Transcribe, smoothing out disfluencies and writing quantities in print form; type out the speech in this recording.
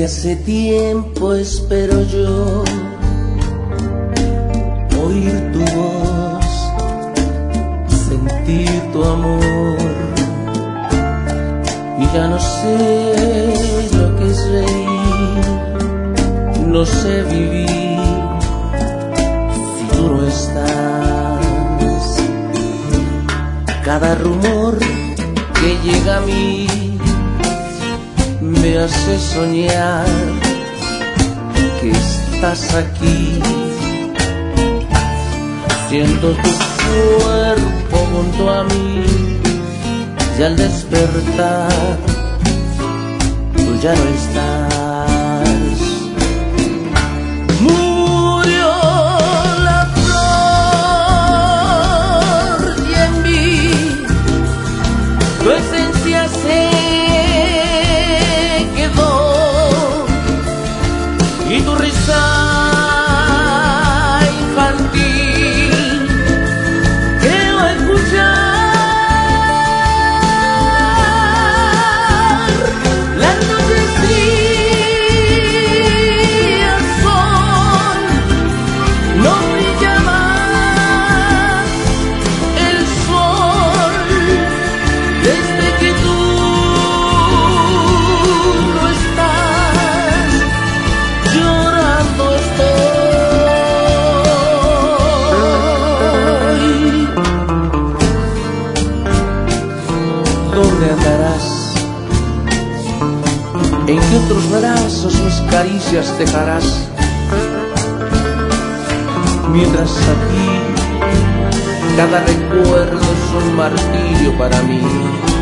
hace tiempo espero yo oír tu voz, sentir tu amor, y ya no sé lo que es reír, no sé vivir si tú no estás. Cada rumor que llega a mí me hace soñar que estás aquí. Siento tu cuerpo junto a mí y al despertar tú ya no estás. Murió la flor y en mí tu esencia se quedó y tu risa infantil quedó a escuchar. Las noches frías son, no brilla más el sol desde que tú no estás. Llorando estoy. ¿Dónde andarás? ¿En qué otros brazos mis caricias dejarás? Mientras aquí cada recuerdo es un martirio para mí.